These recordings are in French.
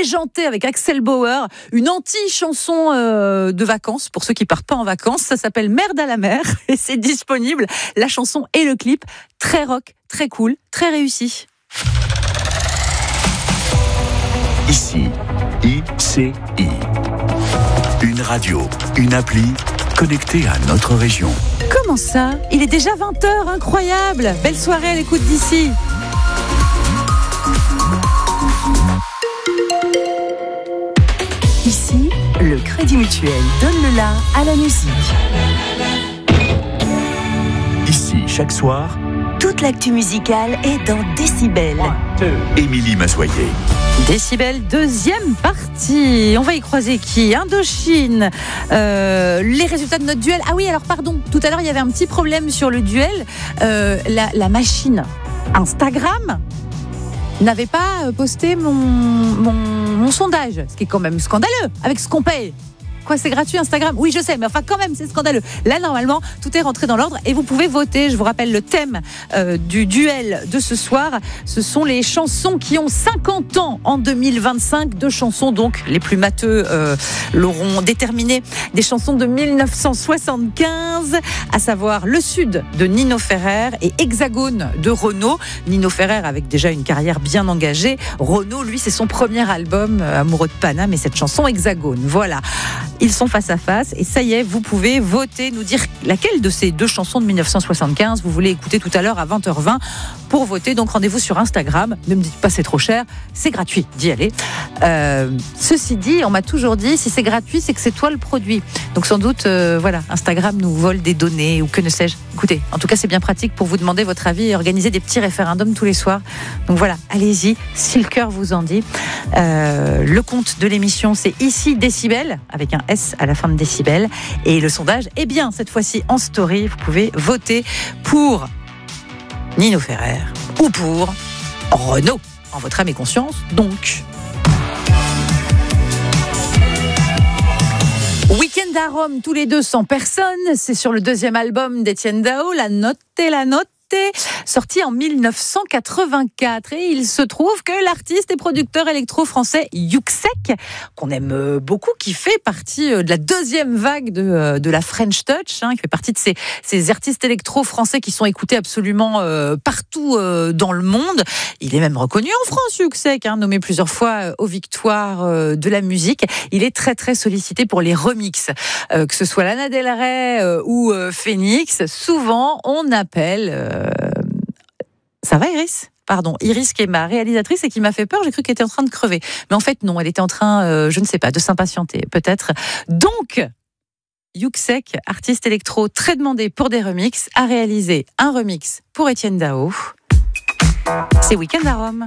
déjanté avec Axel Bauer, une anti-chanson de vacances pour ceux qui partent pas en vacances. Ça s'appelle Merde à la mer et c'est disponible. La chanson et le clip, très rock, très cool, très réussi. Ici, ICI. Une radio, une appli connectée à notre région. Comment ça ? Il est déjà 20h, incroyable. Belle soirée à l'écoute d'ici. Ici, le Crédit Mutuel donne le la à la musique. Ici, chaque soir, toute l'actu musicale est dans Décibel. Émilie Massoyer. Décibel, deuxième partie. On va y croiser qui ? Indochine. Les résultats de notre duel. Ah oui, alors pardon, tout à l'heure il y avait un petit problème sur le duel. La machine Instagram n'avait pas posté mon sondage, ce qui est quand même scandaleux avec ce qu'on paye. Quoi, c'est gratuit Instagram ? Oui, je sais, mais enfin quand même, c'est scandaleux. Là, normalement, tout est rentré dans l'ordre et vous pouvez voter. Je vous rappelle le thème du duel de ce soir. Ce sont les chansons qui ont 50 ans en 2025. 2 chansons, donc, les plus matheux l'auront déterminé. Des chansons de 1975, à savoir Le Sud de Nino Ferrer et Hexagone de Renaud. Nino Ferrer avec déjà une carrière bien engagée. Renaud, lui, c'est son premier album, Amoureux de Paname, et cette chanson Hexagone. Voilà. Ils sont face à face et ça y est, vous pouvez voter, nous dire laquelle de ces 2 chansons de 1975 vous voulez écouter tout à l'heure à 20h20 pour voter. Donc rendez-vous sur Instagram. Ne me dites pas c'est trop cher, c'est gratuit d'y aller. Ceci dit, on m'a toujours dit si c'est gratuit, c'est que c'est toi le produit. Donc sans doute, voilà, Instagram nous vole des données ou que ne sais-je. Écoutez, en tout cas c'est bien pratique pour vous demander votre avis et organiser des petits référendums tous les soirs. Donc voilà, allez-y, si le cœur vous en dit. Le compte de l'émission, c'est ici Décibel avec un S à la fin de Décibel. Et le sondage est bien cette fois-ci en story. Vous pouvez voter pour Nino Ferrer ou pour Renaud, en votre âme et conscience. Donc, Week-end à Rome, tous les deux 100 personnes. C'est sur le 2e album d'Étienne Dao, La Notte, sorti en 1984. Et il se trouve que l'artiste et producteur électro-français Yuxek, qu'on aime beaucoup, qui fait partie de la 2e vague de la French Touch, qui fait partie de ces artistes électro-français qui sont écoutés absolument partout dans le monde. Il est même reconnu en France, Yuxek, nommé plusieurs fois aux victoires de la musique. Il est très très sollicité pour les remixes, que ce soit Lana Del Rey ou Phoenix. Souvent, on appelle... Ça va, Iris ? Pardon, Iris qui est ma réalisatrice et qui m'a fait peur, j'ai cru qu'elle était en train de crever. Mais en fait, non, elle était en train, je ne sais pas, de s'impatienter, peut-être. Donc, Yuxek, artiste électro très demandé pour des remixes, a réalisé un remix pour Étienne Dao. C'est Week-end à Rome.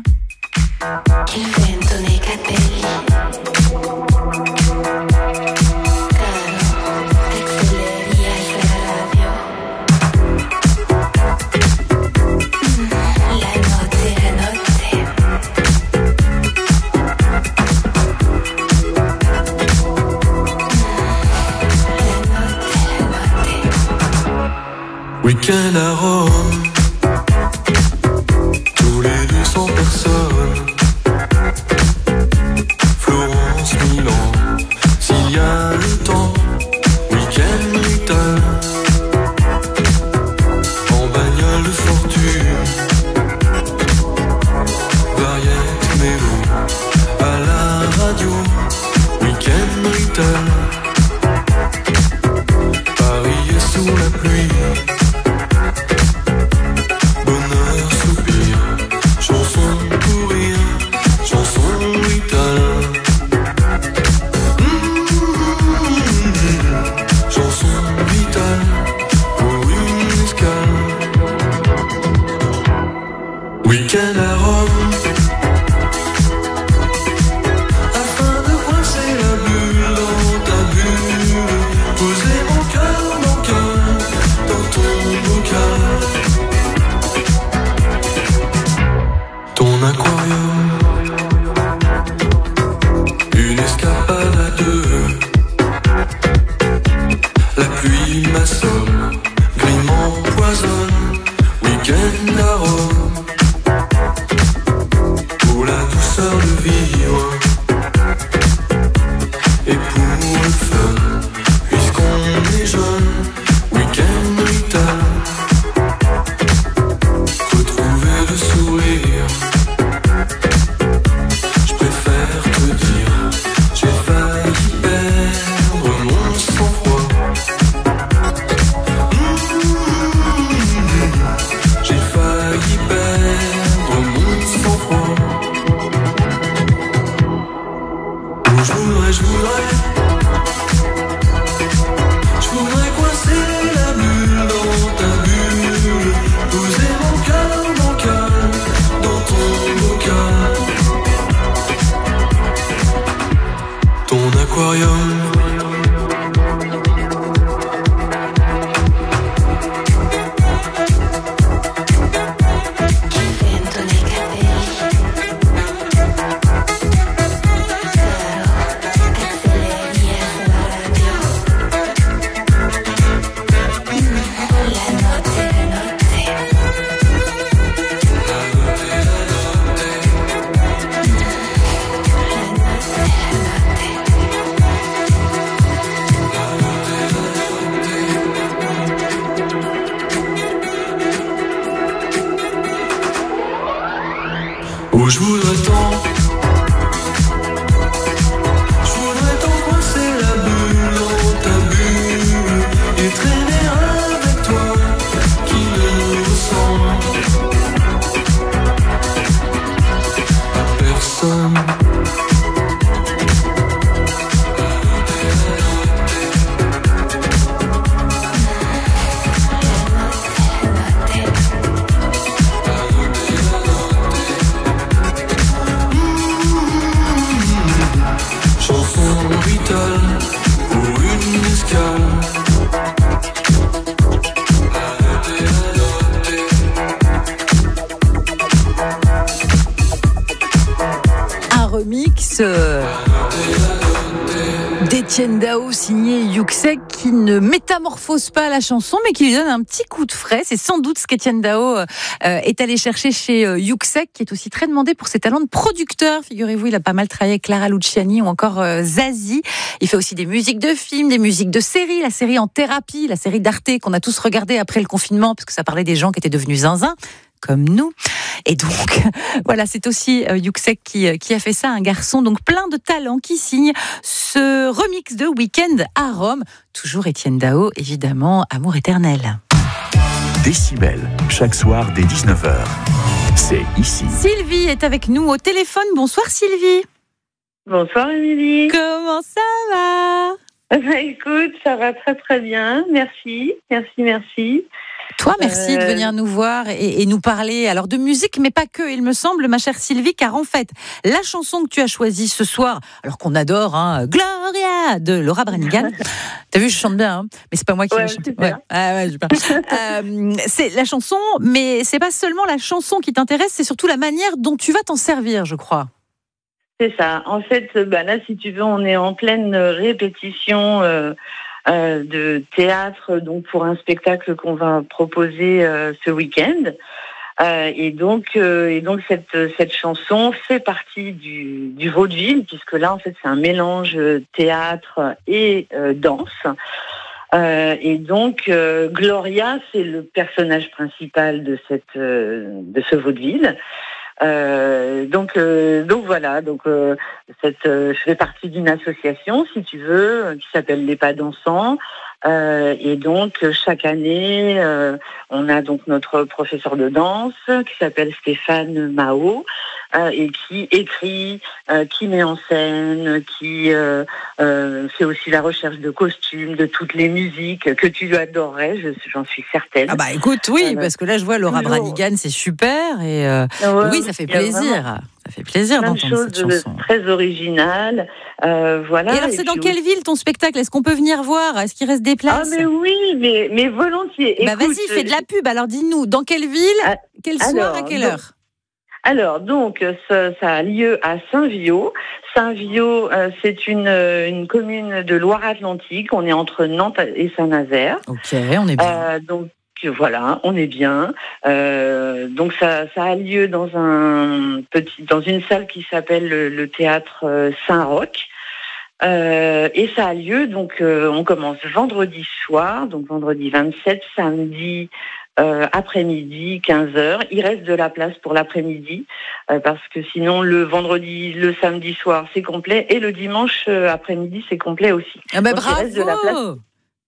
Week-end à Rome, tous les 200 personnes. Florence, Milan, s'il y a le temps. Week-end brutal, en bagnole de fortune. Variette, mélo, à la radio. Week-end brutal, Paris est sous la pluie. Week-end à Rome, afin de coincer la bulle dans ta bulle. je voudrais coincer la bulle dans ta bulle, poser mon cœur dans ton bocal, ton aquarium. Je voudrais tant coincer la bulle dans ta bulle et traîner avec toi qui ne ressemble à personne. d'Étienne Dao signé Yuxek qui ne métamorphose pas la chanson mais qui lui donne un petit coup de frais. C'est sans doute ce qu'Étienne Dao est allé chercher chez Yuxek, qui est aussi très demandé pour ses talents de producteur. Figurez-vous, il a pas mal travaillé avec Clara Luciani ou encore Zazie. Il fait aussi des musiques de films, des musiques de séries, la série En thérapie, la série d'Arte qu'on a tous regardé après le confinement parce que ça parlait des gens qui étaient devenus zinzin comme nous. Et donc, voilà, c'est aussi Yuxek qui a fait ça, un garçon donc plein de talent qui signe ce remix de Week-end à Rome. Toujours Étienne Dao, évidemment, Amour éternel. Décibel, chaque soir dès 19h. C'est ici. Sylvie est avec nous au téléphone. Bonsoir Sylvie. Bonsoir Émilie. Comment ça va ? Écoute, ça va très très bien. Merci. Toi, merci de venir nous voir et nous parler alors de musique, mais pas que, il me semble, ma chère Sylvie, car en fait, la chanson que tu as choisie ce soir, alors qu'on adore, Gloria, de Laura Branigan. T'as vu, je chante bien, mais c'est pas moi qui l'ai chanté. C'est la chanson, mais c'est pas seulement la chanson qui t'intéresse, c'est surtout la manière dont tu vas t'en servir, je crois. C'est ça. En fait, là, si tu veux, on est en pleine répétition de théâtre, donc pour un spectacle qu'on va proposer ce week-end. Et donc cette chanson fait partie du vaudeville, puisque là, en fait, c'est un mélange théâtre et danse. Et donc Gloria, c'est le personnage principal de ce vaudeville. Donc voilà, je fais partie d'une association, si tu veux, qui s'appelle Les Pas Dansants. Et donc chaque année, on a donc notre professeur de danse qui s'appelle Stéphane Mao et qui écrit, qui met en scène, qui fait aussi la recherche de costumes, de toutes les musiques que tu adorerais, j'en suis certaine. Ah bah écoute, oui, parce que là je vois Laura Branigan, c'est super et oui, ça fait plaisir. Ça fait plaisir d'entendre cette chanson. Très originale, voilà. Et alors, c'est dans quelle ville ton spectacle ? Est-ce qu'on peut venir voir ? Est-ce qu'il reste des places ? Ah mais oui, mais volontiers. Bah écoute, vas-y, fais de la pub. Alors dis-nous, dans quelle ville, quel soir, à quelle heure ? Alors donc ça a lieu à Saint-Viaud. Saint-Viaud, c'est une commune de Loire-Atlantique. On est entre Nantes et Saint-Nazaire. Ok, on est bien. Donc voilà, on est bien. Donc ça a lieu dans une salle qui s'appelle le théâtre Saint-Roch. Et ça a lieu, donc on commence vendredi soir, donc vendredi 27, samedi après-midi, 15h. Il reste de la place pour l'après-midi, parce que sinon le samedi soir c'est complet, et le dimanche après-midi c'est complet aussi. Ah bah bravo!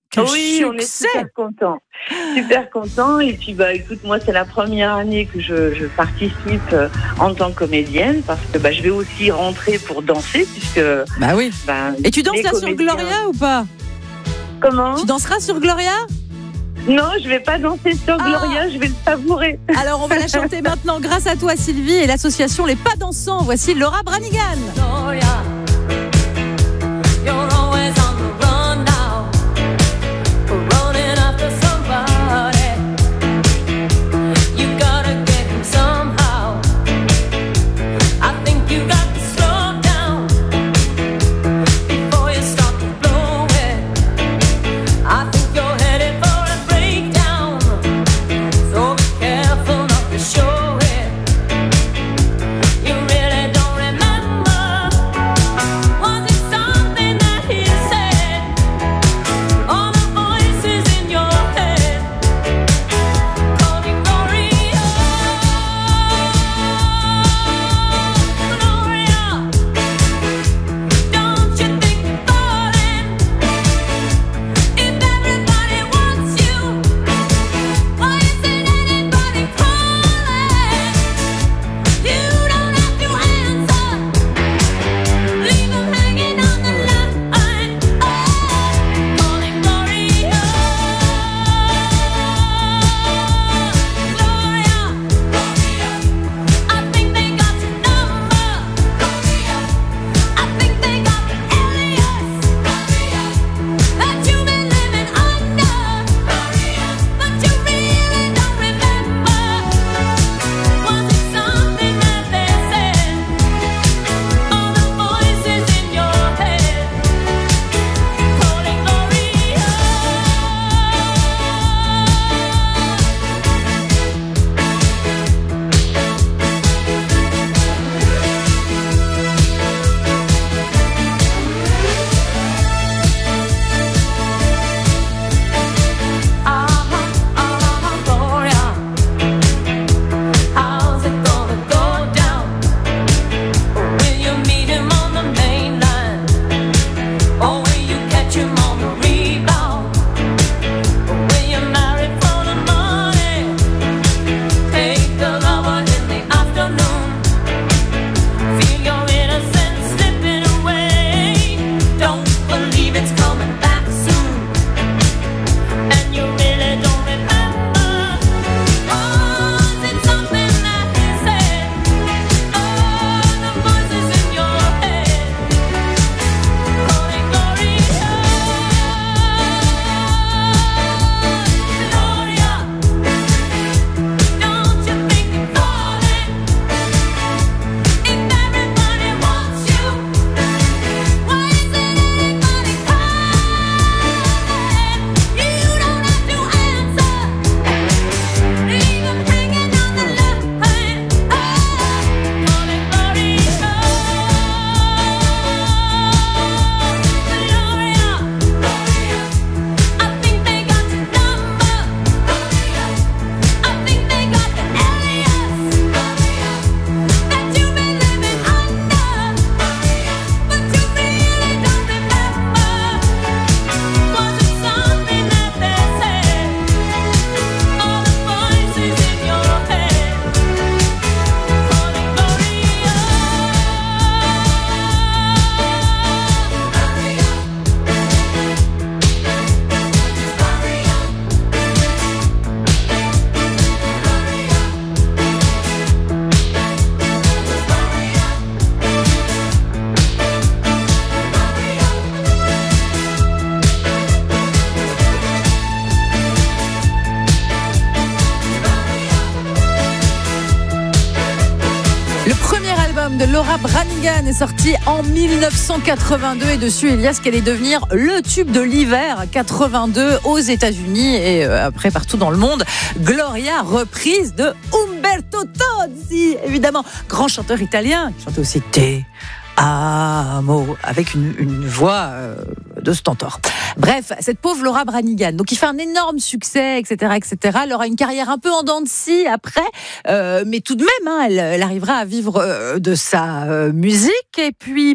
Quel Oui, on est succès. super contents. Et puis, écoute, moi, c'est la première année que je participe en tant que comédienne parce que je vais aussi rentrer pour danser puisque. Bah oui. Et tu danses les là sur comédiens- Gloria ou pas? Comment? Tu danseras sur Gloria? Non, je vais pas danser sur Gloria, je vais le savourer. Alors on va la chanter maintenant grâce à toi Sylvie et l'association Les Pas Dansants. Voici Laura Branigan. Gloria, you're always on the run now, running after somebody. You gotta get him somehow. I think you got to slow down before you start to blow it. I think you're headed for a breakdown, so be careful not to show it. You really don't remember. Was it something that he said? All the voices in your head calling Gloria, Gloria. Don't you think you're falling? If everybody wants you, why isn't anybody calling? You don't have to answer. Leave them hanging on the line. Oh, calling Gloria, Gloria. I think they got your number. Gloria. I think they got the alias. Gloria. That you've been living under. Gloria. But you really don't remember. Was it something that they said? All the voices in your head calling Gloria. Gloria. How's it gonna go down? Will you meet him on the main line? Or will you catch him on the rebound? Or will you marry for the money? Take a lover in the afternoon. Feel your innocence slipping away. Don't believe it's coming back soon. And you really don't remember. Was it something that he said? Oh, the voices in your head calling Gloria, Gloria. Don't you think you're falling? If everybody wants you, why isn't anybody calling? You don't have to answer. Leave them hanging on the line. Oh, calling Gloria, Gloria. I think they got your number. Gloria. I think they got the alias. Gloria. That you've been living under. Gloria. But you really don't remember. Was it something that they said? All the voices in your head calling Gloria, Le premier album de Laura Branigan est sorti en 1982 et dessus il y a ce qu'elle est devenir le tube de l'hiver 82 aux États-Unis et après partout dans le monde. Gloria, reprise de Umberto Tozzi, évidemment, grand chanteur italien qui chantait aussi Te Amo avec une voix de stentor. Bref, cette pauvre Laura Branigan, donc il fait un énorme succès, etc., etc. Elle aura une carrière un peu en dents de scie après, mais tout de même, elle arrivera à vivre de sa musique. Et puis,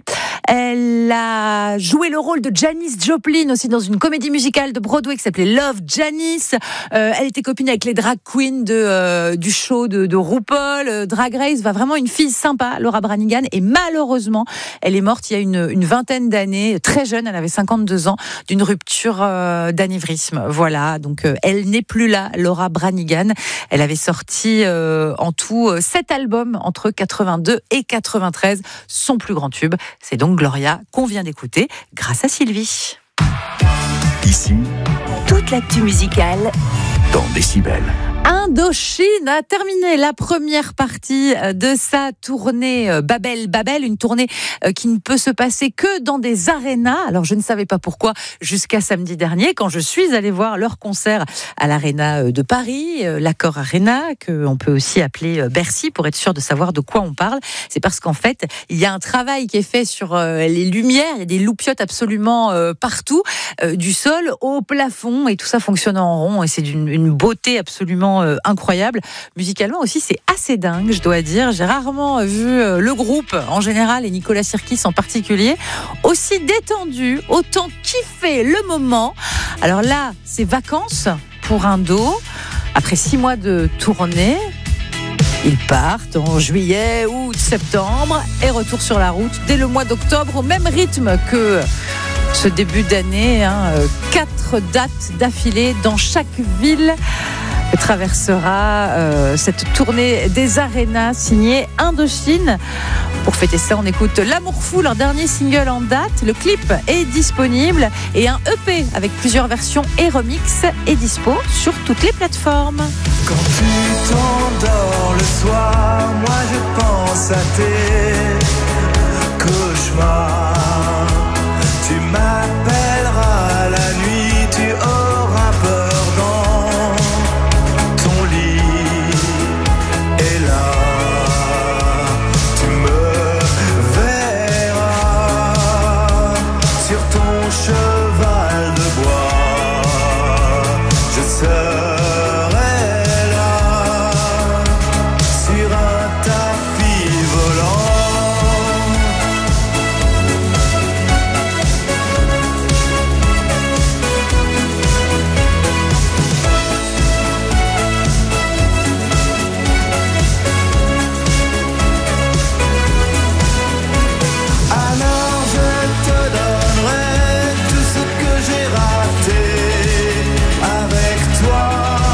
Elle a joué le rôle de Janis Joplin aussi dans une comédie musicale de Broadway qui s'appelait Love, Janis. Elle était copine avec les drag queens du show de RuPaul, Drag Race. Vraiment une fille sympa, Laura Branigan. Et malheureusement, elle est morte il y a une vingtaine d'années, très jeune, elle avait 52 ans, d'une rupture d'anévrisme. Voilà, donc elle n'est plus là, Laura Branigan. Elle avait sorti en tout 7 albums entre 82 et 93. Son plus grand tube, c'est donc Gloria, qu'on vient d'écouter grâce à Sylvie. Ici, Toute l'actu musicale dans Décibel. Indochine a terminé la première partie de sa tournée Babel, une tournée qui ne peut se passer que dans des arénas. Alors je ne savais pas pourquoi jusqu'à samedi dernier quand je suis allée voir leur concert à l'Arena de Paris, l'Accor Arena, qu'on peut aussi appeler Bercy pour être sûr de savoir de quoi on parle. C'est parce qu'en fait, il y a un travail qui est fait sur les lumières, il y a des loupiottes absolument partout, du sol au plafond, et tout ça fonctionne en rond et c'est d'une beauté absolument incroyable. Musicalement aussi, c'est assez dingue, je dois dire. J'ai rarement vu le groupe en général et Nicolas Sirkis en particulier aussi détendu, autant kiffer le moment. Alors là, c'est vacances pour Indo. Après 6 mois de tournée, ils partent en juillet, août, septembre et retour sur la route dès le mois d'octobre au même rythme que ce début d'année. 4 dates d'affilée dans chaque ville que traversera cette tournée des arénas signée Indochine. Pour fêter ça, on écoute L'Amour Fou, leur dernier single en date. Le clip est disponible et un EP avec plusieurs versions et remix est dispo sur toutes les plateformes. Quand tu t'endors le soir, moi je pense à tes cauchemars. Tu m'appelleras la nuit, tu auras peur dans ton lit. Et là, tu me verras sur ton cheval de bois. Je serai là sur un tapis volant. Alors je te donnerai tout ce que j'ai raté avec toi.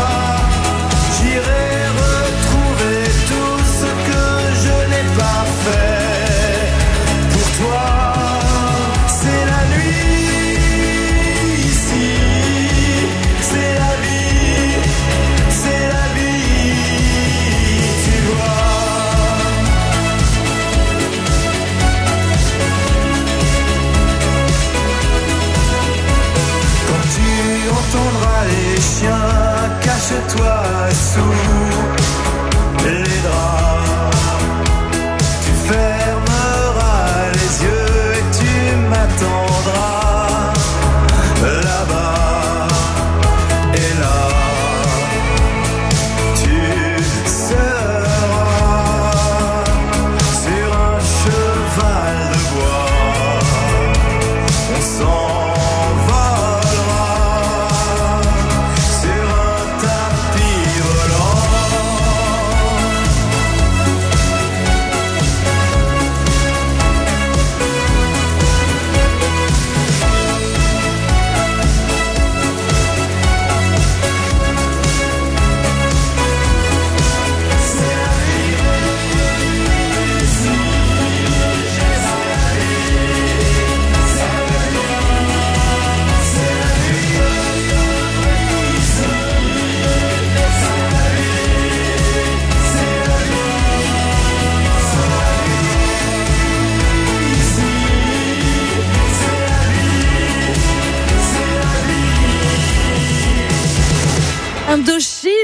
J'irai retrouver tout ce que je n'ai pas fait pour toi. C'est la nuit ici, c'est la vie, tu vois. Quand tu entendras les chiens, cache-toi sous les draps. Tu fermeras les yeux et tu m'attendras là-bas. Et là, tu seras sur un cheval de bois. On s'envolera sur un tapis volant.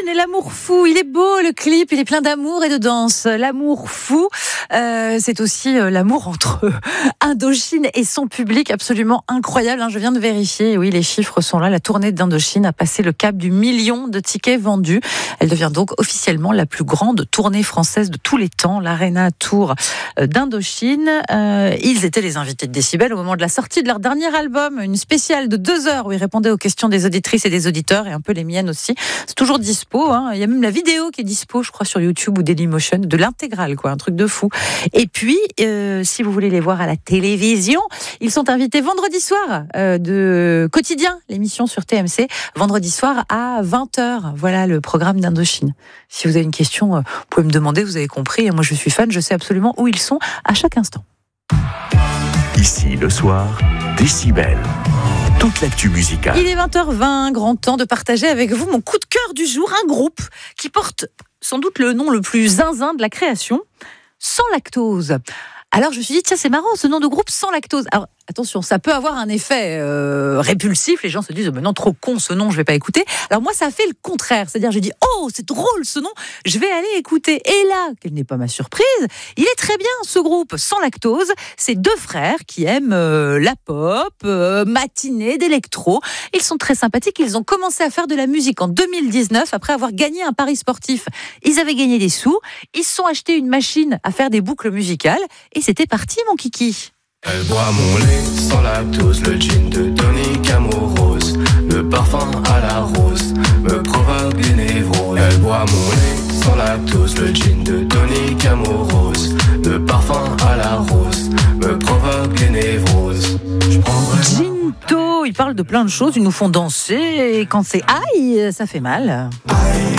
et l'amour fou. Il est beau le clip, il est plein d'amour et de danse. L'amour fou, c'est aussi l'amour entre Indochine et son public, absolument incroyable. Je viens de vérifier, oui, les chiffres sont là. La tournée d'Indochine a passé le cap du 1 million de tickets vendus. Elle devient donc officiellement la plus grande tournée française de tous les temps, l'Arena Tour d'Indochine. Ils étaient les invités de Décibel au moment de la sortie de leur dernier album, une spéciale de 2 heures où ils répondaient aux questions des auditrices et des auditeurs, et un peu les miennes aussi. C'est toujours dispo, hein. Il y a même la vidéo qui est dispo, je crois, sur YouTube ou Dailymotion, de l'intégrale, quoi, un truc de fou. Et puis, si vous voulez les voir à la télévision, ils sont invités vendredi soir de Quotidien, l'émission sur TMC, vendredi soir à 20h. Voilà le programme d'Indochine. Si vous avez une question, vous pouvez me demander, vous avez compris. Moi, je suis fan, je sais absolument où ils sont à chaque instant. Ici, le soir, Décibel. Toute l'actu musicale. Il est 20h20, grand temps de partager avec vous mon coup de cœur du jour, un groupe qui porte sans doute le nom le plus zinzin de la création, Sans Lactose. Alors je me suis dit, tiens, c'est marrant ce nom de groupe, Sans Lactose. Alors attention, ça peut avoir un effet répulsif, les gens se disent, mais non, trop con ce nom, je vais pas écouter. Alors moi, ça a fait le contraire, c'est-à-dire j'ai dit, oh, c'est drôle ce nom, je vais aller écouter. Et là, quelle n'est pas ma surprise, il est très bien ce groupe, Sans Lactose. C'est 2 frères qui aiment la pop, matinée d'électro. Ils sont très sympathiques, ils ont commencé à faire de la musique en 2019, après avoir gagné un pari sportif. Ils avaient gagné des sous, ils se sont achetés une machine à faire des boucles musicales, et c'était parti, mon kiki. Elle boit mon lait sans lactose, le gin de tonic amorose, le parfum à la rose me provoque des névroses. Elle boit mon lait sans lactose, le gin de tonic amorose, le parfum à la rose me provoque des névroses. Ginto, ils parlent de plein de choses, ils nous font danser, et quand c'est aïe, ça fait mal. Aïe,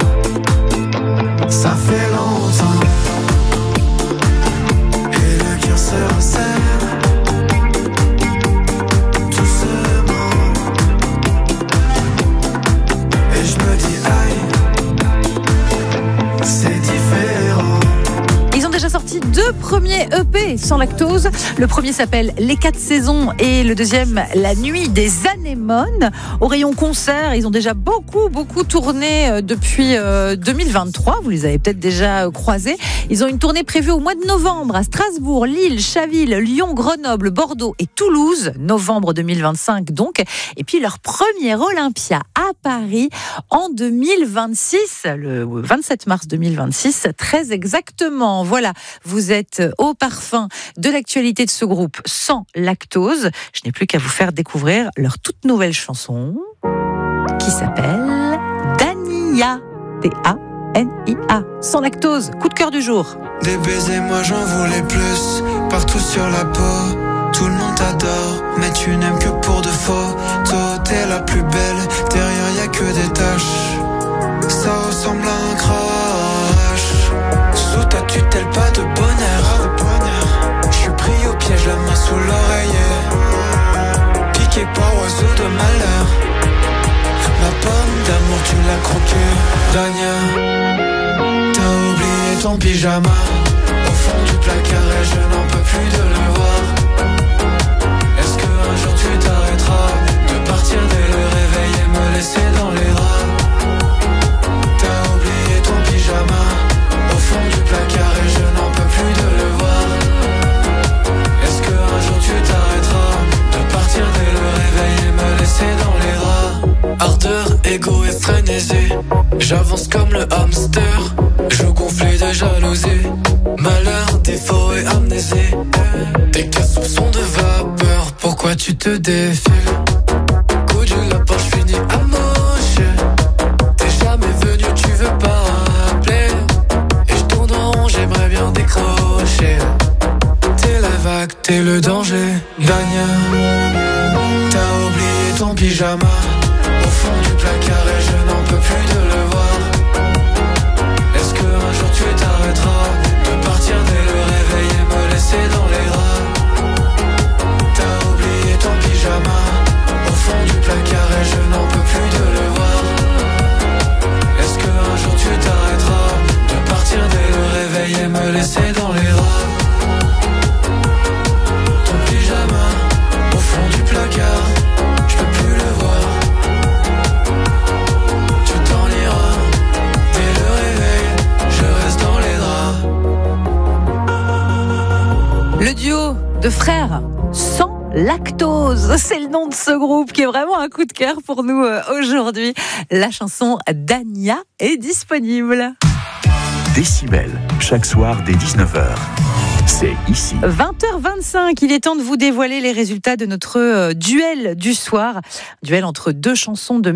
ça fait longtemps. Et le cœur se resserre. Sorti 2 premiers EP Sans Lactose. Le premier s'appelle Les 4 saisons et le deuxième La nuit des anémones. Au rayon concert, ils ont déjà beaucoup tourné depuis 2023. Vous les avez peut-être déjà croisés. Ils ont une tournée prévue au mois de novembre à Strasbourg, Lille, Chaville, Lyon, Grenoble, Bordeaux et Toulouse. Novembre 2025 donc. Et puis leur premier Olympia à Paris en 2026, le 27 mars 2026, très exactement. Voilà. Vous êtes au parfum de l'actualité de ce groupe Sans Lactose. Je n'ai plus qu'à vous faire découvrir leur toute nouvelle chanson qui s'appelle Dania. D-A-N-I-A. Sans Lactose. Coup de cœur du jour. Des baisers, moi j'en voulais plus. Partout sur la peau, tout le monde t'adore, mais tu n'aimes que pour de faux. Toi, t'es la plus belle, derrière y a que des taches. Ça ressemble à un crash. Sous ta tutelle, pas de bonheur. Je suis pris au piège, la main sous l'oreiller. Piqué par oiseau de malheur. Ma pomme d'amour, tu l'as croquée. Dania, t'as oublié ton pyjama au fond du placard et je n'en peux plus de le voir. Est-ce qu'un jour tu t'arrêteras de partir dès le réveil et me laisser dans les draps? T'as oublié ton pyjama au fond du placard et je n'en peux plus de le voir. Est-ce qu'un jour tu t'arrêteras de partir dès le réveil et me laisser dans les draps? Ardeur, égo et frénésie, j'avance comme le hamster, je gonflé de jalousie. Malheur, défaut et amnésie, tes cas soupçons de vapeur, pourquoi tu te défiles? Coup du lapin, je finis amoché. T'es jamais venu, tu veux pas appeler. Et je tourne en rond, j'aimerais bien décrocher. T'es la vague, t'es le danger. Dania, t'as oublié ton pyjama au fond du placard et je n'en peux plus de le voir. Est-ce qu'un jour tu t'arrêteras de partir dès le réveil et me laisser dans les draps? T'as oublié ton pyjama au fond du placard et je n'en peux plus de le voir. Est-ce qu'un jour tu t'arrêteras de partir dès le réveil et me laisser dans les draps? Ton pyjama au fond du placard, je peux plus le voir. Lactose, c'est le nom de ce groupe qui est vraiment un coup de cœur pour nous aujourd'hui. La chanson d'Ania est disponible. Décibel, chaque soir dès 19h. C'est ici. 20h25, il est temps de vous dévoiler les résultats de notre duel du soir. Duel entre deux chansons de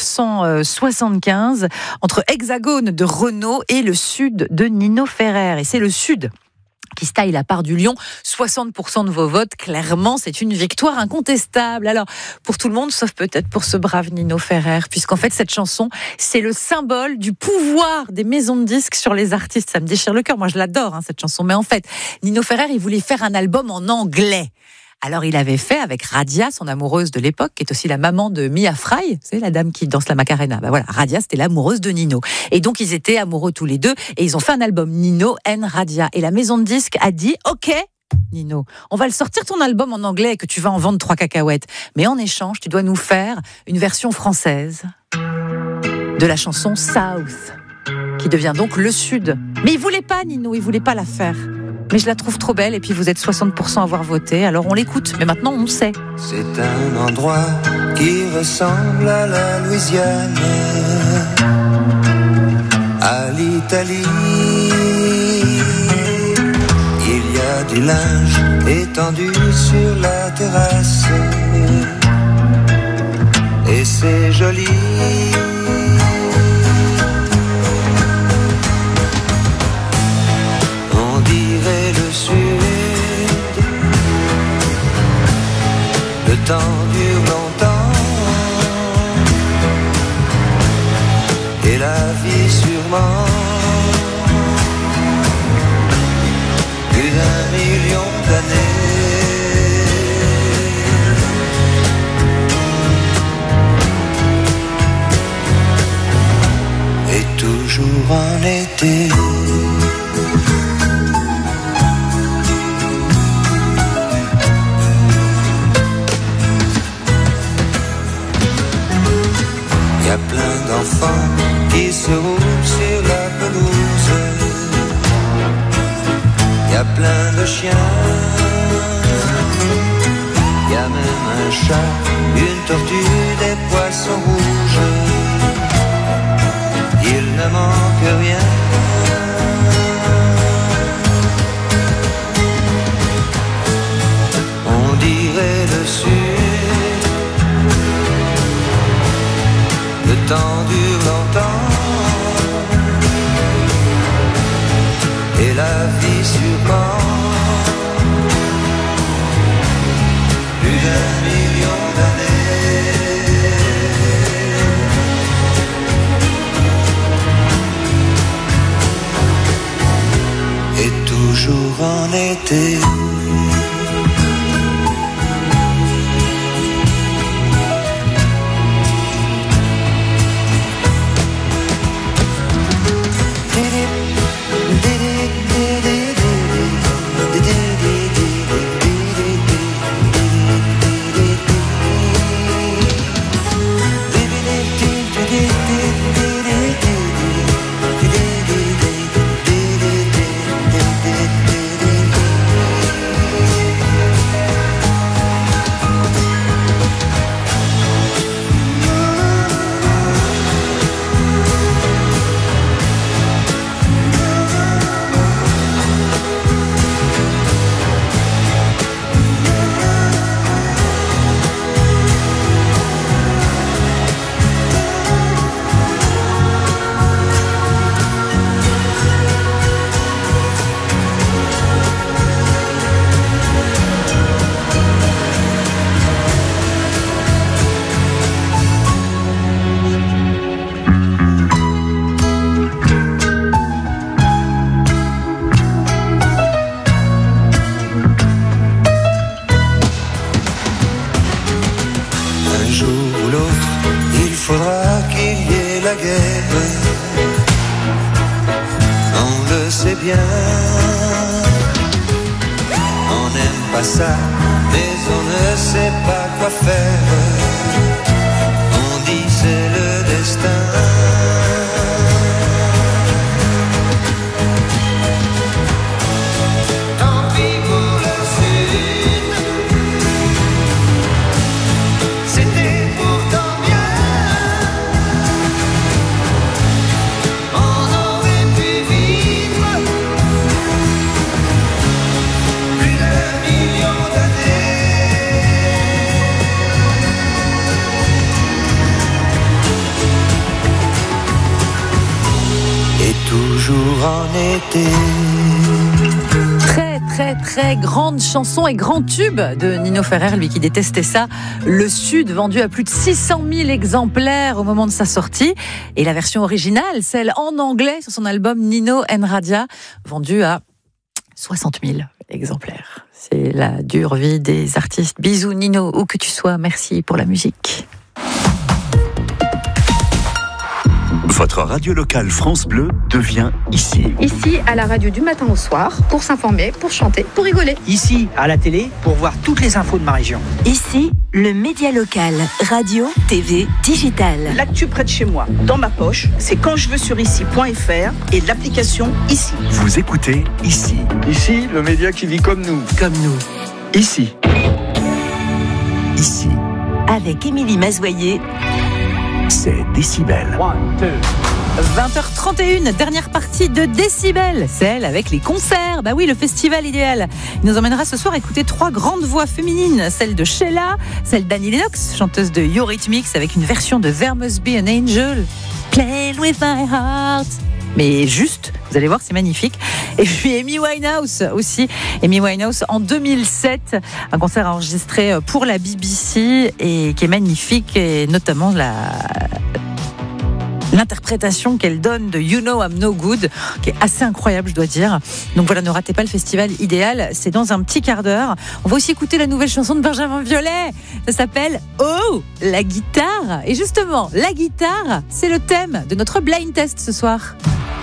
1975, entre Hexagone de Renaud et Le Sud de Nino Ferrer. Et c'est Le Sud qui se taille la part du lion. 60% de vos votes, clairement, c'est une victoire incontestable. Alors, pour tout le monde, sauf peut-être pour ce brave Nino Ferrer, puisqu'en fait, cette chanson, c'est le symbole du pouvoir des maisons de disques sur les artistes. Ça me déchire le cœur. Moi, je l'adore, cette chanson. Mais en fait, Nino Ferrer, il voulait faire un album en anglais. Alors, il avait fait avec Radia, son amoureuse de l'époque, qui est aussi la maman de Mia Fry, c'est la dame qui danse la Macarena. Voilà, Radia, c'était l'amoureuse de Nino. Et donc, ils étaient amoureux tous les deux, et ils ont fait un album, Nino and Radia. Et la maison de disques a dit, OK, Nino, on va le sortir ton album en anglais, que tu vas en vendre 3 cacahuètes. Mais en échange, tu dois nous faire une version française de la chanson South, qui devient donc Le Sud. Mais il voulait pas, Nino, il voulait pas la faire. Mais je la trouve trop belle, et puis vous êtes 60% à avoir voté, alors on l'écoute, mais maintenant on sait. C'est un endroit qui ressemble à la Louisiane, à l'Italie. Il y a du linge étendu sur la terrasse, et c'est joli. Le temps dure longtemps, et la vie sûrement plus d'1 million d'années. Et toujours en été. Il y a plein d'enfants qui se roulent sur la pelouse. Il y a plein de chiens. Il y a même un chat, une tortue, des poissons rouges. Il ne manque rien. On dirait le Sud. Le temps dure longtemps, et la vie sûrement plus d'1 million d'années. Et toujours en été. Bien, on n'aime pas ça, mais on ne sait pas quoi faire. On dit c'est le destin. Tant pis pour le Sud. en été. Très très très grande chanson et grand tube de Nino Ferrer, lui qui détestait ça. Le Sud, vendu à plus de 600 000 exemplaires au moment de sa sortie. Et la version originale, celle en anglais sur son album Nino and Radia, vendue à 60 000 exemplaires. C'est la dure vie des artistes. Bisous Nino, où que tu sois, merci pour la musique. Votre radio locale France Bleu devient ici. Ici, à la radio du matin au soir, pour s'informer, pour chanter, pour rigoler. Ici, à la télé, pour voir toutes les infos de ma région. Ici, le média local, radio, TV, digital. L'actu près de chez moi, dans ma poche, c'est quand je veux sur ici.fr et l'application Ici. Vous écoutez ici. Ici, le média qui vit comme nous. Comme nous. Ici. Ici, Avec Émilie Mazoyer. c'est Décibel. 20h31, dernière partie de Décibel, celle avec les concerts. Bah oui, le festival idéal. Il nous emmènera ce soir à écouter 3 grandes voix féminines, celle de Sheila, celle d'Annie Lennox, chanteuse de Eurythmics, avec une version de There Must Be an Angel, Playing with my heart. Mais juste, vous allez voir, c'est magnifique. Et puis Amy Winehouse aussi. Amy Winehouse en 2007, un concert enregistré pour la BBC et qui est magnifique, et notamment l'interprétation qu'elle donne de You Know I'm No Good, qui est assez incroyable, je dois dire. Donc voilà, ne ratez pas le festival idéal, c'est dans un petit quart d'heure. On va aussi écouter la nouvelle chanson de Benjamin Biolay. Ça s'appelle Oh, la guitare. Et justement, la guitare, c'est le thème de notre blind test ce soir.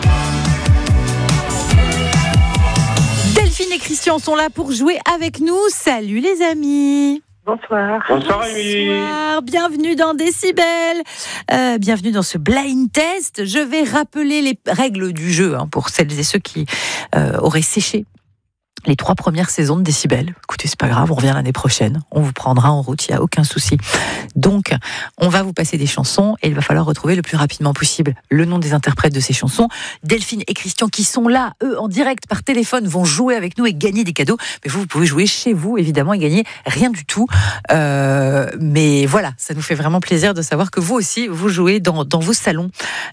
Delphine et Christian sont là pour jouer avec nous. Salut les amis. Bonsoir. Bonsoir, Émilie. Bonsoir, bienvenue dans Décibel, bienvenue dans ce blind test. Je vais rappeler les règles du jeu pour celles et ceux qui auraient séché les 3 premières saisons de Décibel. Écoutez, c'est pas grave, on revient l'année prochaine, on vous prendra en route, il n'y a aucun souci. Donc, on va vous passer des chansons et il va falloir retrouver le plus rapidement possible le nom des interprètes de ces chansons. Delphine et Christian, qui sont là, eux, en direct par téléphone, vont jouer avec nous et gagner des cadeaux. Mais vous pouvez jouer chez vous, évidemment, et gagner rien du tout. Mais voilà, ça nous fait vraiment plaisir de savoir que vous aussi, vous jouez dans vos salons.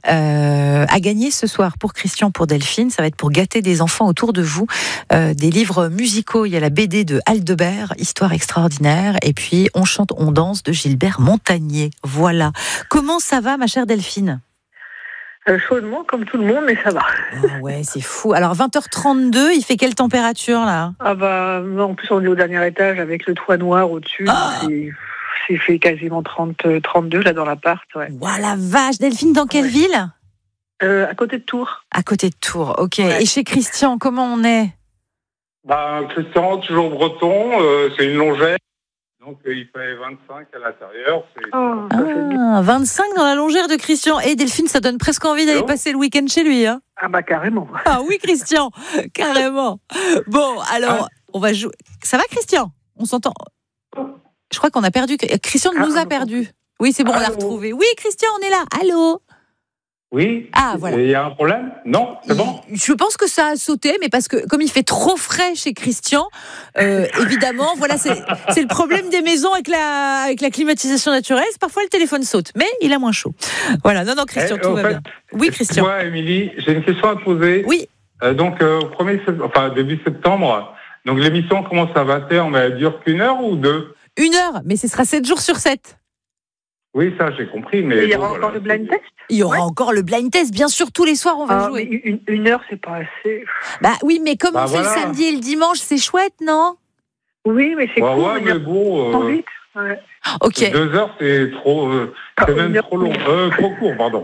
À gagner ce soir pour Christian, pour Delphine, ça va être pour gâter des enfants autour de vous, des livres musicaux. Il y a la BD de Aldebert, Histoire extraordinaire, et puis On chante, on danse de Gilbert Montagnier. Voilà. Comment ça va, ma chère Delphine ? Chaudement, comme tout le monde, mais ça va. Ah ouais, c'est fou. Alors, 20h32, il fait quelle température, là ? Ah bah, en plus, on est au dernier étage avec le toit noir au-dessus. C'est fait quasiment 32 là dans l'appart. Ouais. Ouah, la vache. Delphine, dans quelle ville ? À côté de Tours. À côté de Tours, ok. Ouais. Et chez Christian, comment on est ? Christian, toujours breton, c'est une longère. Donc il fait 25 à l'intérieur. Ah, 25 dans la longère de Christian. Et Delphine, ça donne presque envie d'aller passer le week-end chez lui. Hein. Ah bah carrément. Ah oui, Christian, carrément. Bon, alors, on va jouer. Ça va, Christian ? On s'entend ? Je crois qu'on a perdu. Christian nous a perdu. Oui, c'est bon, on l'a retrouvé. Oui, Christian, on est là. Allô ? Oui. Ah, voilà. Il y a un problème ? Non, c'est bon. Je pense que ça a sauté, mais parce que comme il fait trop frais chez Christian, évidemment, voilà, c'est le problème des maisons avec la climatisation naturelle. Parfois, le téléphone saute, mais il a moins chaud. Voilà. Non, Christian, tout va bien. Oui, Christian. Moi, Émilie, j'ai une question à te poser. Oui. Donc, début septembre. Donc, l'émission commence à 20h, mais elle dure qu'1 heure ou 2 ? 1 heure, mais ce sera 7 jours sur 7. Oui, ça, j'ai compris. Mais Et il y aura encore le blind test ? Il y aura encore le blind test, bien sûr, tous les soirs on va jouer. Mais une heure, c'est pas assez. Bah oui, mais comme on fait le samedi et le dimanche, c'est chouette, non ? Oui, mais c'est cool. Ouais, mais bon. Vite. Ouais. Ok. 2 heures, c'est trop. C'est même trop long. Trop court, pardon.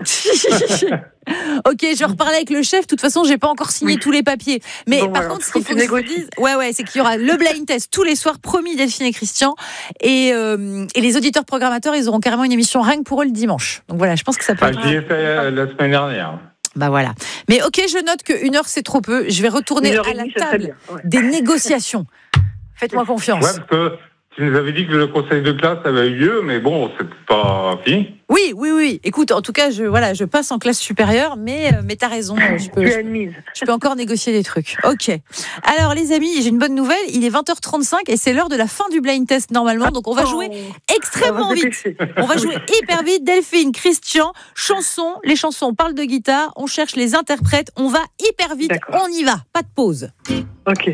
Ok, je reparler avec le chef. De toute façon, j'ai pas encore signé tous les papiers. Mais bon, par contre, ce qu'il faut que je vous dise, c'est qu'il y aura le blind test tous les soirs, promis, Delphine et Christian. Et les auditeurs programmateurs, ils auront carrément une émission rien que pour eux le dimanche. Donc voilà, je pense que ça peut être... J'y ai fait la semaine dernière. Bah voilà. Mais ok, je note que 1 heure, c'est trop peu. Je vais retourner à la table des négociations. Faites-moi confiance. Ouais, parce que Tu nous avais dit que le conseil de classe avait eu lieu, mais bon, c'est pas fini. Oui. Écoute, en tout cas, je passe en classe supérieure, mais t'as raison. Je peux encore négocier des trucs. Ok. Alors, les amis, j'ai une bonne nouvelle. Il est 20h35 et c'est l'heure de la fin du blind test normalement. Donc, on va jouer extrêmement vite. On va jouer hyper vite. Delphine, Christian, chansons. Les chansons parlent de guitare. On cherche les interprètes. On va hyper vite. On y va. Pas de pause. Ok.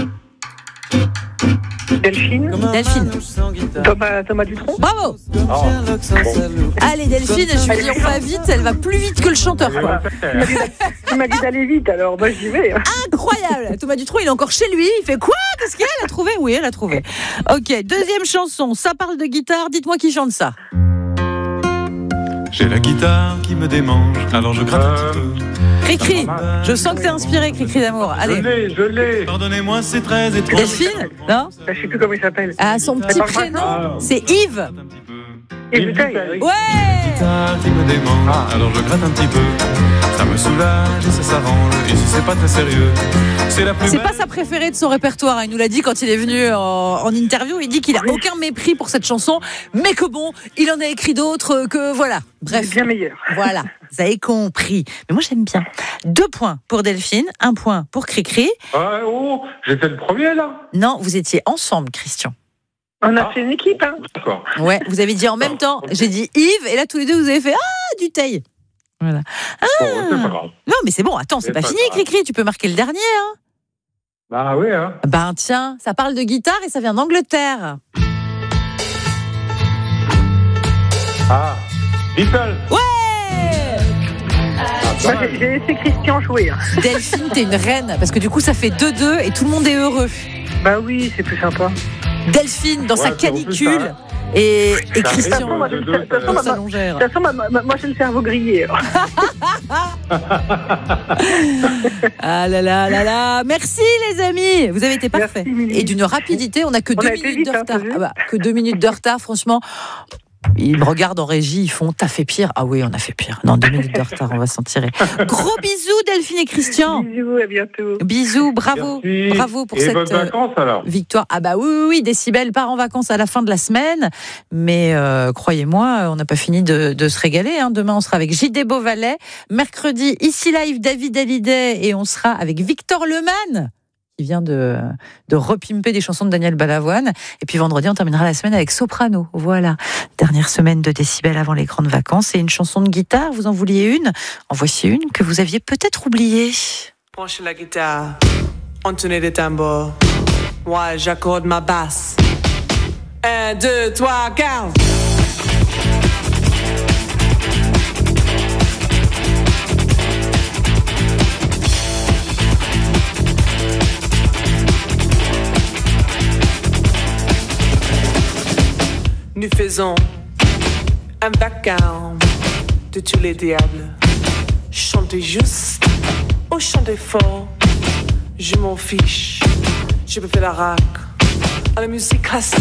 Delphine. Thomas Dutronc. Bravo. Allez Delphine, je lui dis on va vite, elle va plus vite que le chanteur. Quoi. Tu m'as dit d'aller vite, alors j'y vais. Incroyable. Thomas Dutronc, il est encore chez lui. Il fait quoi? Qu'est-ce qu'elle a trouvé? Oui, elle a trouvé. Ok, deuxième chanson. Ça parle de guitare. Dites-moi qui chante ça. J'ai la guitare qui me démange, alors je gratte un petit peu. Cricri, je sens que t'es inspiré, Cricri d'amour. Allez. Je l'ai. Pardonnez-moi, c'est très étrange. Delphine? Non? Je sais plus comment il s'appelle. Ah, son petit prénom, c'est Yves. Yves Butaille. Ouais. Guitare qui me démange, alors je gratte un petit peu. Ça me soulage et ça s'arrange, et si c'est pas très sérieux, c'est la plus C'est belle. pas sa préférée de son répertoire. Il nous l'a dit quand il est venu en interview. Il dit qu'il a aucun mépris pour cette chanson, mais que bon, il en a écrit d'autres, que voilà. Bref. C'est bien meilleur. Voilà. Vous avez compris. Mais moi, j'aime bien. 2 points pour Delphine, 1 point pour Cricri. J'étais le premier, là. Non, vous étiez ensemble, Christian. On a fait une équipe, hein. D'accord. Ouais, vous avez dit en même temps. J'ai dit Yves, et là, tous les deux, vous avez fait Dutaille. Voilà. C'est pas grave. Non, mais c'est bon, attends, c'est pas fini, Cricri, tu peux marquer le dernier. Hein. Bah oui, hein. Ben tiens, ça parle de guitare et ça vient d'Angleterre. Beatles. Ouais. J'ai laissé Christian jouer. Hein. Delphine, t'es une reine, parce que du coup, ça fait 2-2 et tout le monde est heureux. Bah oui, c'est plus sympa. Delphine, dans sa canicule. Et Christian, moi, j'ai le cerveau grillé. Ah là là là là. Merci les amis, vous avez été parfaits. Et d'une rapidité, on n'a que 2 minutes de retard. Que 2 minutes de retard, franchement. Ils me regardent en régie, ils font « T'as fait pire ?» Ah oui, on a fait pire. Non, 2 minutes de retard, on va s'en tirer. Gros bisous Delphine et Christian. Bisous, à bientôt. Bisous, bravo. Merci. Bravo pour et cette bonnes vacances, alors. Victoire. Ah bah oui, Décibel part en vacances à la fin de la semaine. Mais croyez-moi, on n'a pas fini de se régaler. Hein. Demain, on sera avec JD Beauvalet. Mercredi, ici live, David Hallyday. Et on sera avec Victor Lemann, qui vient de repimper des chansons de Daniel Balavoine. Et puis vendredi, on terminera la semaine avec Soprano. Voilà, dernière semaine de Décibel avant les grandes vacances. Et une chanson de guitare, vous en vouliez une? En voici une que vous aviez peut-être oubliée. Branchez la guitare, entonnez des tambours. Moi, j'accorde ma basse. 1, 2, 3, 4. Nous faisons un vacarme de tous les diables. Chantez juste ou chantez fort, je m'en fiche. Je peux faire la rac à la musique classique.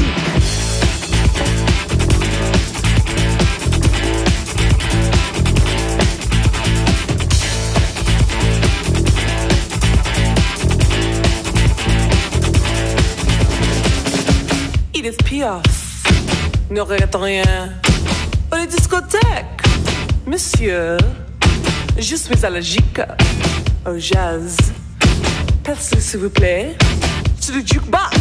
Edith Piaf ne regrette rien. Les discothèques, monsieur, je suis allergique au jazz. Passez s'il vous plaît sur le jukebox.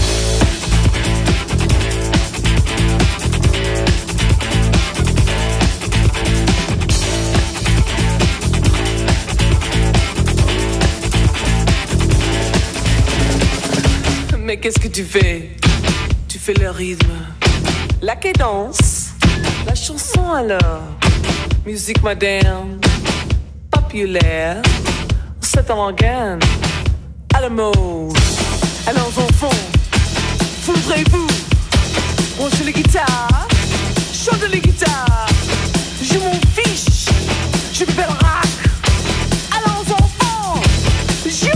Mais qu'est-ce que tu fais? Tu fais le rythme, la cadence, la chanson alors. Musique moderne, populaire, c'est avant-garde, à la mode. Alors enfants, voudrez-vous branchez les guitares, chantez les guitares. Je m'en fiche, je fais le rock. Alors enfants, jouez.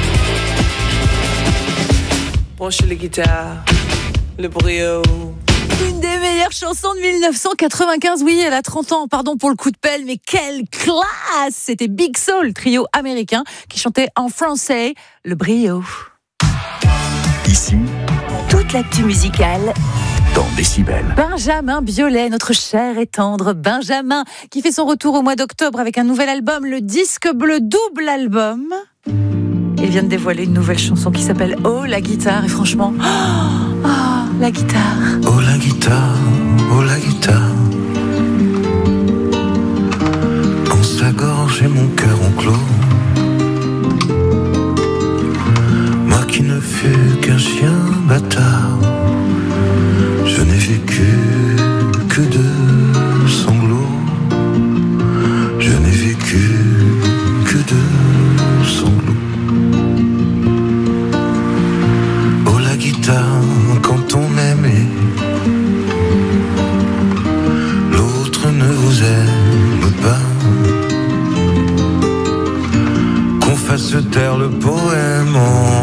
Branchez les guitares, le brio, Une des meilleures chansons de 1995, oui, elle a 30 ans, pardon pour le coup de pelle, mais quelle classe! C'était Big Soul, trio américain, qui chantait en français le brio. Ici, Toute l'actu musicale dans Décibel. Benjamin Biolay, notre cher et tendre Benjamin, qui fait son retour au mois d'octobre avec un nouvel album, le Disque Bleu, double album. Il vient de dévoiler une nouvelle chanson qui s'appelle Oh la guitare, et franchement, la guitare. Oh la guitare, oh la guitare. En sa gorge et mon cœur enclos. Moi qui ne fus qu'un chien bâtard, je n'ai vécu que de sanglots. Je n'ai vécu que de sanglots. Oh la guitare, quand on aimait, l'autre ne vous aime pas. Qu'on fasse taire le poème,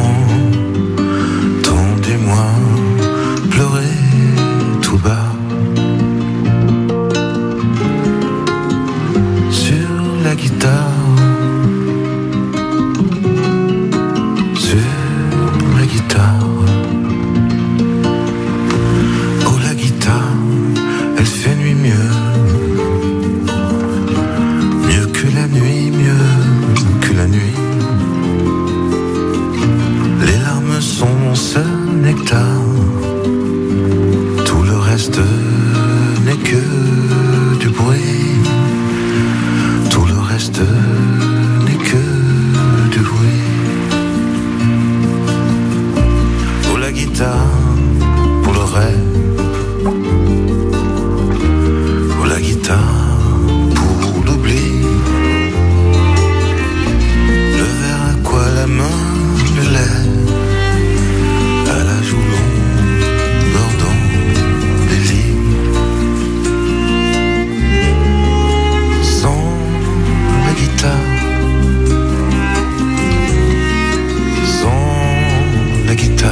entendez-moi pleurer tout bas. Sur la guitare, sur la guitare. Oh la guitare, elle fait nuit mieux que la nuit, mieux que la nuit. Les larmes sont mon seul nectar. Tout le reste n'est que du bruit. Tout le reste n'est que du bruit. Pour la guitare, pour le rêve. Pour la guitare, pour l'oubli. Le verre à quoi la main me lève. À la joue longue, bordant des lits. Sans la guitare, sans la guitare.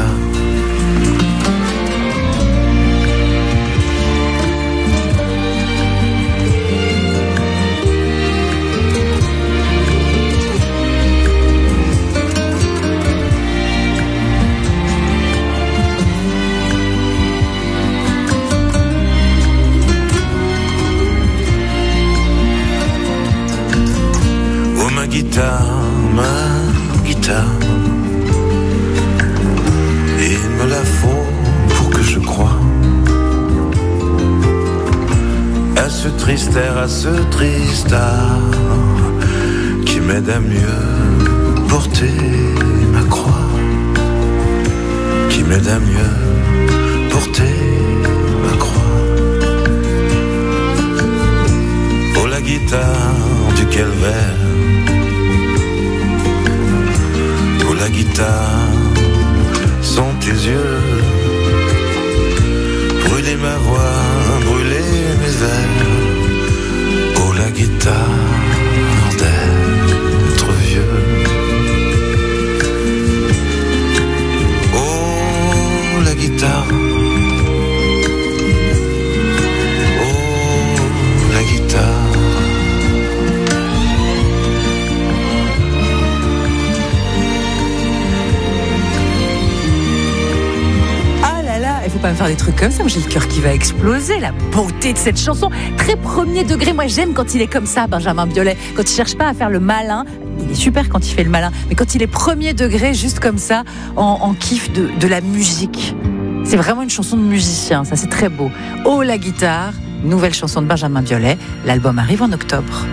Ma guitare, il me la faut pour que je croie à ce triste air, à ce triste art qui m'aide à mieux porter ma croix, qui m'aide à mieux porter ma croix. Oh la guitare du calvaire, la guitare, sans tes yeux, brûler ma voix, brûler mes ailes. Oh la guitare d'être vieux. Oh la guitare. Oh la guitare. Il faut pas me faire des trucs comme ça, j'ai le cœur qui va exploser. La beauté de cette chanson, très premier degré. Moi j'aime quand il est comme ça, Benjamin Biolay, quand il cherche pas à faire le malin. Il est super quand il fait le malin, mais quand il est premier degré, juste comme ça, en kiff de la musique. C'est vraiment une chanson de musicien, ça c'est très beau. Oh la guitare, nouvelle chanson de Benjamin Biolay. L'album arrive en octobre.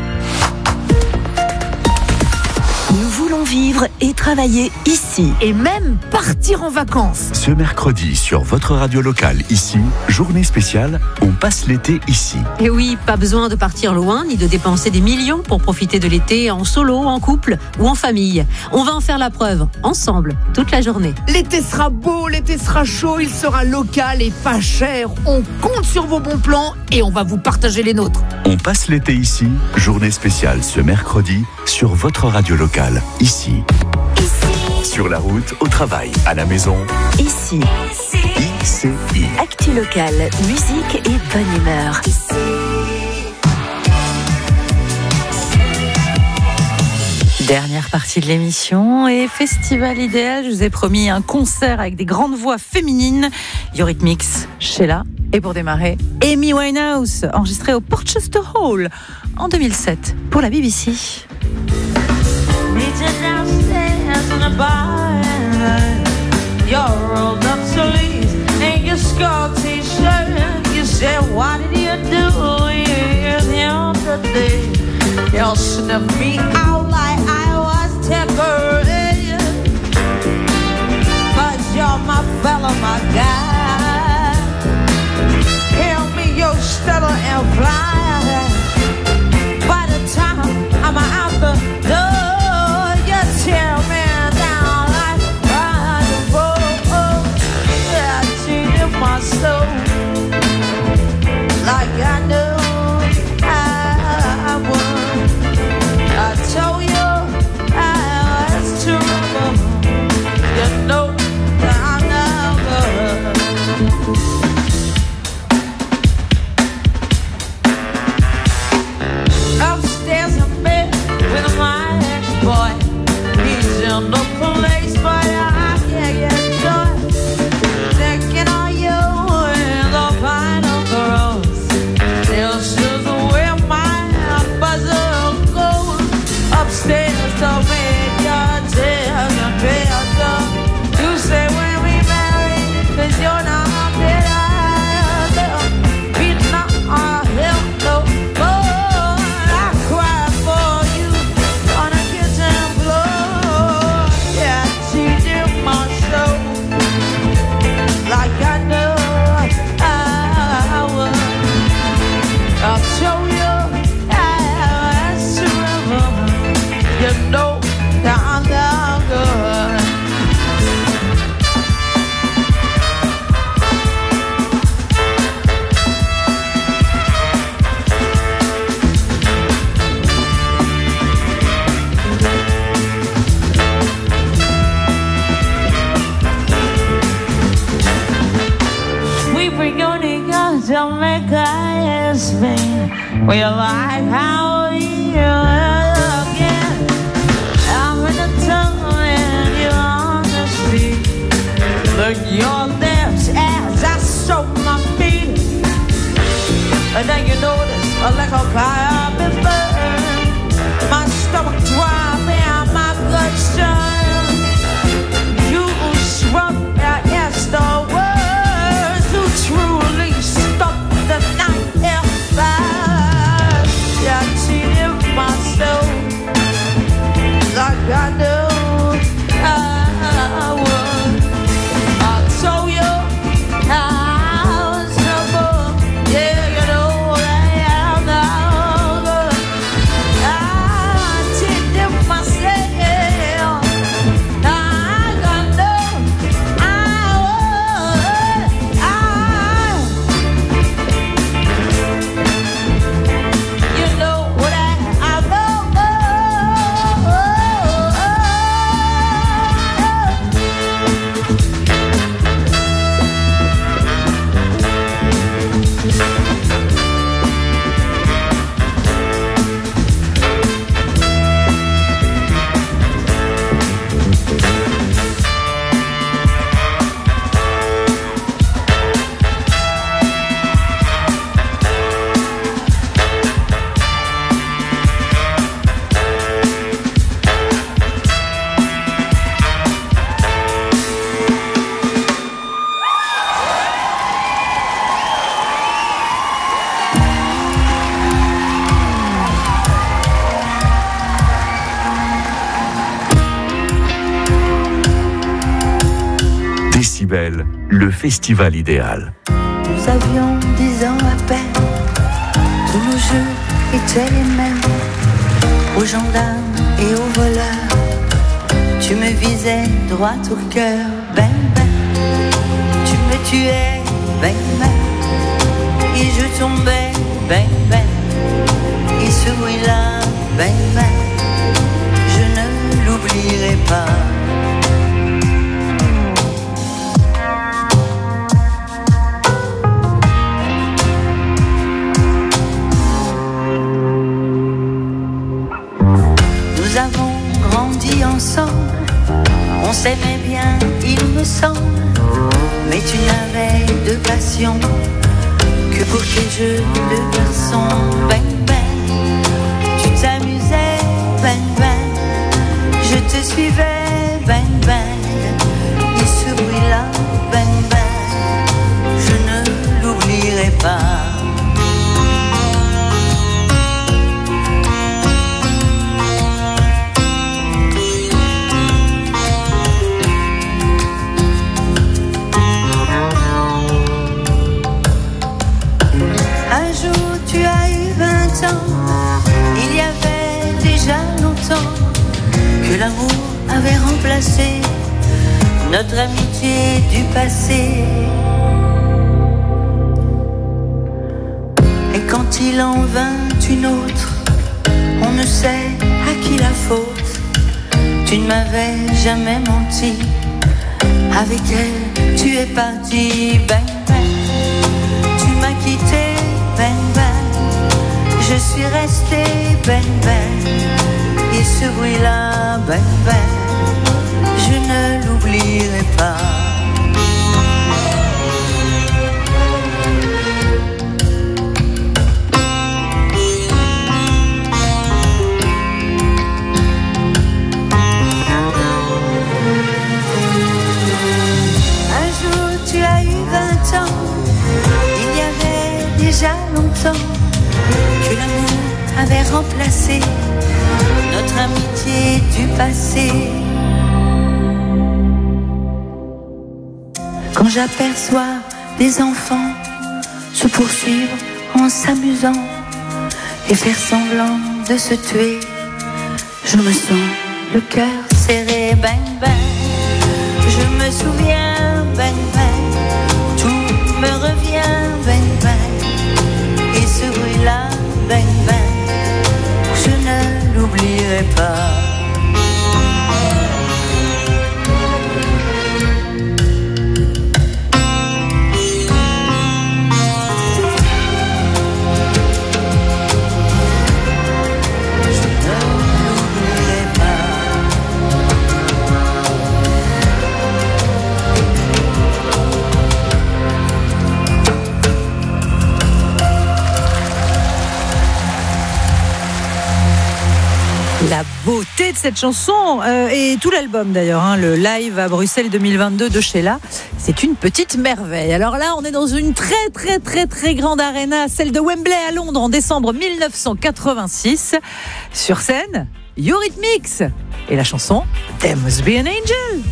Nous voulons vivre et travailler ici. Et même partir en vacances. Ce mercredi, sur votre radio locale, ici, journée spéciale, on passe l'été ici. Et oui, pas besoin de partir loin, ni de dépenser des millions pour profiter de l'été en solo, en couple ou en famille. On va en faire la preuve, ensemble, toute la journée. L'été sera beau, l'été sera chaud, il sera local et pas cher. On compte sur vos bons plans et on va vous partager les nôtres. On passe l'été ici, journée spéciale ce mercredi, sur votre radio locale, ici. Sur la route, au travail, à la maison. Ici. Actu local, musique et bonne humeur. Dernière partie de l'émission et festival idéal. Je vous ai promis un concert avec des grandes voix féminines. Eurythmics, Sheila. Et pour démarrer, Amy Winehouse, enregistrée au Portchester Hall en 2007 pour la BBC. You'll sniff me out like I was decorated, 'cause you're my fella, my guy. Hear me, your stutter and fly. By the time I'm out the door, you tear me down like a road. Yeah, I cheated my soul like I knew I would. I told you I was too wrong. You know that I'm not good. Upstairs in bed with my ex-boy. He's in the police, but I can't get joy. Thinking of you in the final girls. This is where my buzzer goes. Upstairs to make your tears and better. You say when we marry, 'cause you're not better. Beating up our hell no more. I cry for you on a kitchen floor. Yeah, she did my soul like I knew I would. I'll show you. You know that I'm not good. We bring your niggas to make us Spain. We like how we again. I'm in the tunnel and you're on the street. Look your lips as I soak my feet. And then you notice like a fire been burned. My stomach dry and my guts turn. You shrub yes the words who truly stop the night air fire. Yeah, I cheated myself like I knew I would. I told you I was trouble. Yeah, you know I am now good. I cheated myself. I got no. I would. You know what I know. Décibel, le festival idéal. Nous avions 10 ans à peine, tous nos jeux étaient les mêmes. Aux gendarmes et aux voleurs, tu me visais droit au cœur, ben ben. Tu me tuais, ben ben. Et je tombais, ben ben. Et ce bruit-là, ben ben. Je ne l'oublierai pas. On s'aimait bien, il me semble, mais tu n'avais de passion que pour tes jeux de garçon. Bang bang, tu t'amusais, bang bang, je te suivais, bang bang, et ce bruit-là, bang bang, je ne l'oublierai pas. Il y avait déjà longtemps que l'amour avait remplacé notre amitié du passé. Et quand il en vint une autre, on ne sait à qui la faute. Tu ne m'avais jamais menti, avec elle tu es parti, bang bang. Tu m'as quitté, bang bang. Je suis restée, bang bang, et ce bruit-là, bang bang, je ne l'oublierai pas. Un jour tu as eu 20 ans, il y avait déjà longtemps que l'amour avait remplacé notre amitié du passé. Quand j'aperçois des enfants se poursuivre en s'amusant et faire semblant de se tuer, je me sens le cœur serré, bang bang. Je me souviens, bang bang, tout me revient, bang bang. Et ce bruit-là, bang bang, je ne l'oublierai pas. La beauté de cette chanson et tout l'album d'ailleurs, hein, le live à Bruxelles 2022 de Sheila, c'est une petite merveille. Alors là, on est dans une très très très très grande arena, celle de Wembley à Londres en décembre 1986. Sur scène, Eurythmics et la chanson There Must Be an Angel.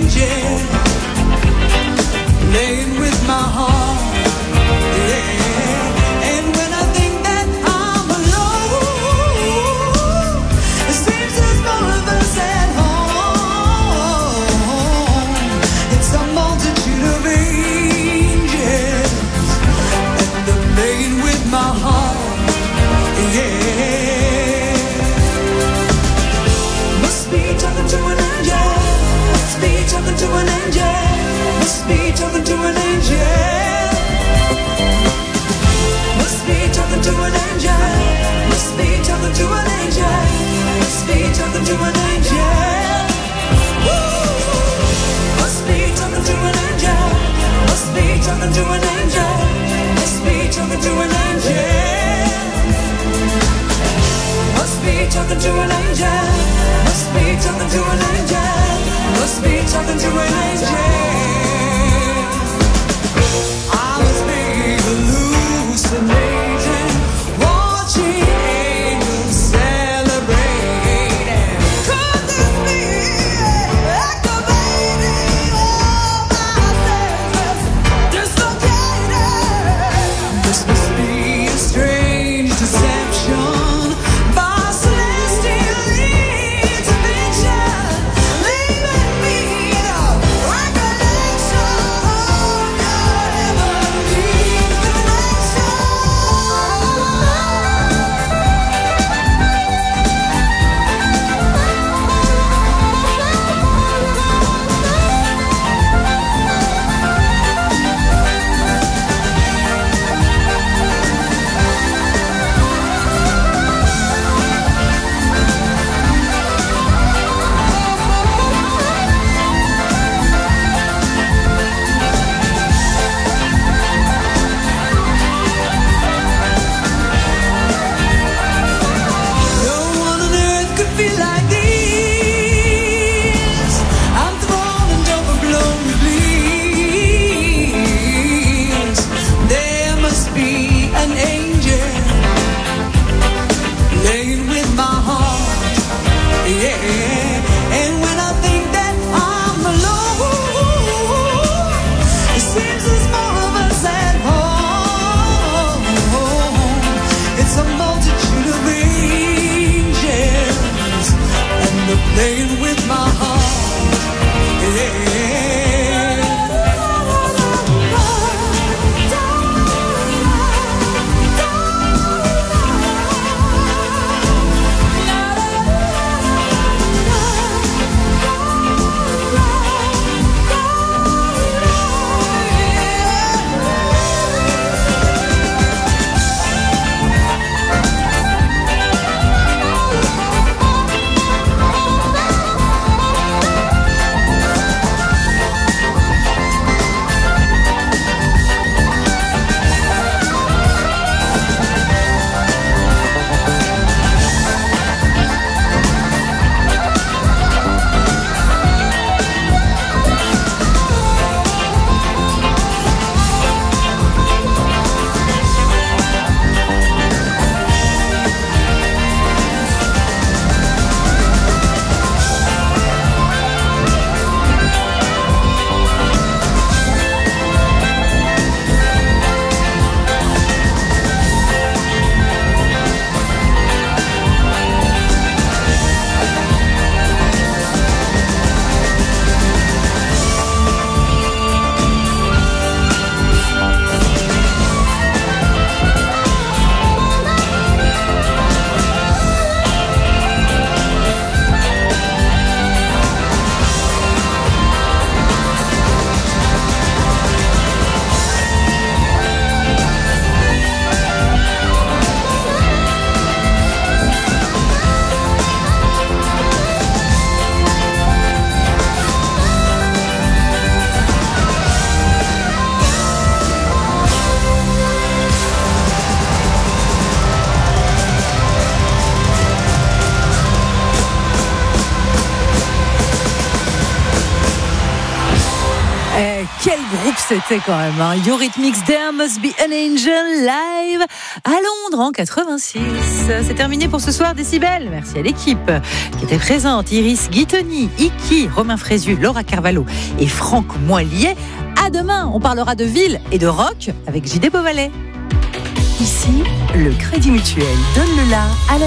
Playing with my heart, yeah. talking to an angel. Must be talking to an angel. Must be talking to an angel. Must be talking to an angel. Must be talking to an angel. Must be talking to an angel. Must be talking to an angel. I was being hallucinating, watching angels celebrate. Could this be activating all my senses dislocated? This must be a strange deception by celestial intervention, leaving me in a recollection of your heavenly connection. No one on earth could feel like this. I'm thrown and overblown with bliss. There must be an angel laying with my heart, yeah. And when I think that I'm alone, it seems there's more of us at home. It's a multitude of angels, and they're playing with my heart, yeah. Quel groupe c'était quand même, hein. Eurythmics, There Must Be an Angel, live à Londres en 86. C'est terminé pour ce soir, Décibel. Merci à l'équipe qui était présente. Iris Guitoni, Iki, Romain Frézu, Laura Carvalho et Franck Moilier. À demain, on parlera de ville et de rock avec JD Beauvalet. Ici, le Crédit Mutuel donne le la à la